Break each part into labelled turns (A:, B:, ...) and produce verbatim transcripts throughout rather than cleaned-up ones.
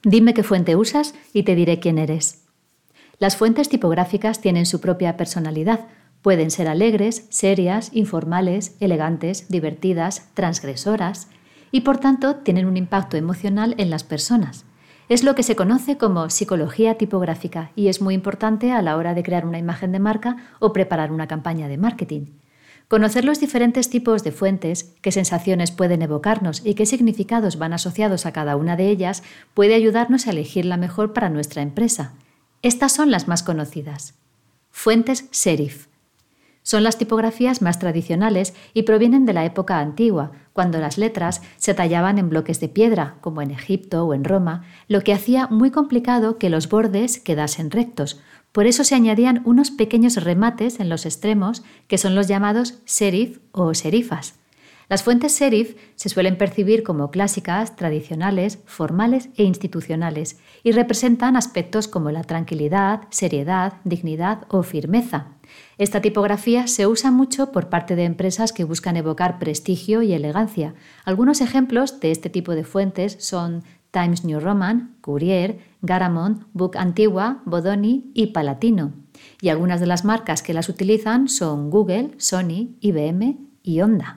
A: Dime qué fuente usas y te diré quién eres. Las fuentes tipográficas tienen su propia personalidad. Pueden ser alegres, serias, informales, elegantes, divertidas, transgresoras y por tanto tienen un impacto emocional en las personas. Es lo que se conoce como psicología tipográfica y es muy importante a la hora de crear una imagen de marca o preparar una campaña de marketing. Conocer los diferentes tipos de fuentes, qué sensaciones pueden evocarnos y qué significados van asociados a cada una de ellas puede ayudarnos a elegir la mejor para nuestra empresa. Estas son las más conocidas. Fuentes serif. Son las tipografías más tradicionales y provienen de la época antigua, cuando las letras se tallaban en bloques de piedra, como en Egipto o en Roma, lo que hacía muy complicado que los bordes quedasen rectos. Por eso se añadían unos pequeños remates en los extremos, que son los llamados serif o serifas. Las fuentes serif se suelen percibir como clásicas, tradicionales, formales e institucionales y representan aspectos como la tranquilidad, seriedad, dignidad o firmeza. Esta tipografía se usa mucho por parte de empresas que buscan evocar prestigio y elegancia. Algunos ejemplos de este tipo de fuentes son Times New Roman, Courier, Garamond, Book Antigua, Bodoni y Palatino. Y algunas de las marcas que las utilizan son Google, Sony, I B M y Honda.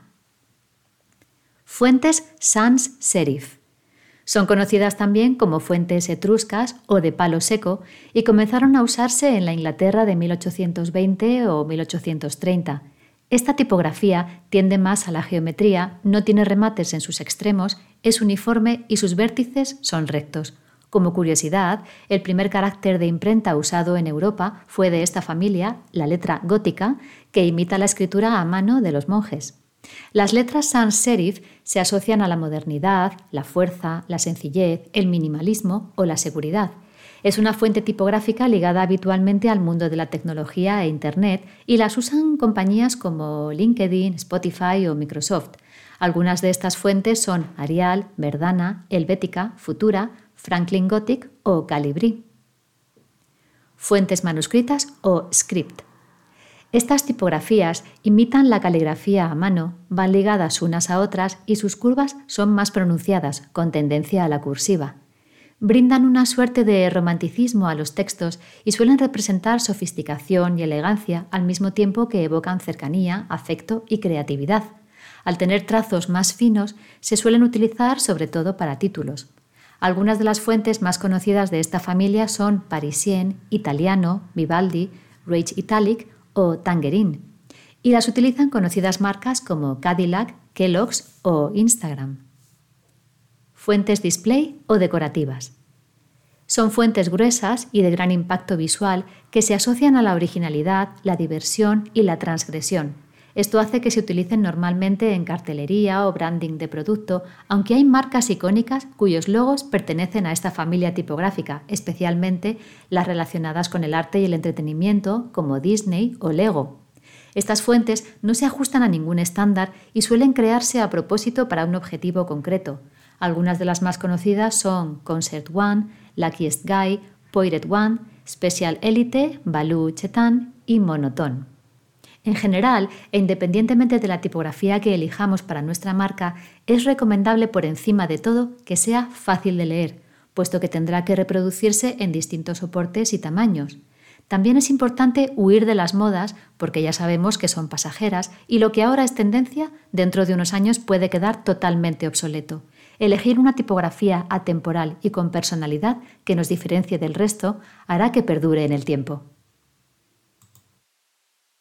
A: Fuentes sans serif. Son conocidas también como fuentes etruscas o de palo seco y comenzaron a usarse en la Inglaterra de mil ochocientos veinte o mil ochocientos treinta. Esta tipografía tiende más a la geometría, no tiene remates en sus extremos, es uniforme y sus vértices son rectos. Como curiosidad, el primer carácter de imprenta usado en Europa fue de esta familia, la letra gótica, que imita la escritura a mano de los monjes. Las letras sans serif se asocian a la modernidad, la fuerza, la sencillez, el minimalismo o la seguridad. Es una fuente tipográfica ligada habitualmente al mundo de la tecnología e Internet y las usan compañías como LinkedIn, Spotify o Microsoft. Algunas de estas fuentes son Arial, Verdana, Helvética, Futura, Franklin Gothic o Calibri. Fuentes manuscritas o script. Estas tipografías imitan la caligrafía a mano, van ligadas unas a otras y sus curvas son más pronunciadas, con tendencia a la cursiva. Brindan una suerte de romanticismo a los textos y suelen representar sofisticación y elegancia al mismo tiempo que evocan cercanía, afecto y creatividad. Al tener trazos más finos, se suelen utilizar sobre todo para títulos. Algunas de las fuentes más conocidas de esta familia son Parisien, Italiano, Vivaldi, Rage Italic o Tangerine, y las utilizan conocidas marcas como Cadillac, Kellogg's o Instagram. Fuentes display o decorativas. Son fuentes gruesas y de gran impacto visual que se asocian a la originalidad, la diversión y la transgresión. Esto hace que se utilicen normalmente en cartelería o branding de producto, aunque hay marcas icónicas cuyos logos pertenecen a esta familia tipográfica, especialmente las relacionadas con el arte y el entretenimiento, como Disney o Lego. Estas fuentes no se ajustan a ningún estándar y suelen crearse a propósito para un objetivo concreto. Algunas de las más conocidas son Concert One, Luckiest Guy, Poiret One, Special Elite, Baloo Chetan y Monotone. En general, e independientemente de la tipografía que elijamos para nuestra marca, es recomendable por encima de todo que sea fácil de leer, puesto que tendrá que reproducirse en distintos soportes y tamaños. También es importante huir de las modas porque ya sabemos que son pasajeras y lo que ahora es tendencia, dentro de unos años puede quedar totalmente obsoleto. Elegir una tipografía atemporal y con personalidad que nos diferencie del resto hará que perdure en el tiempo.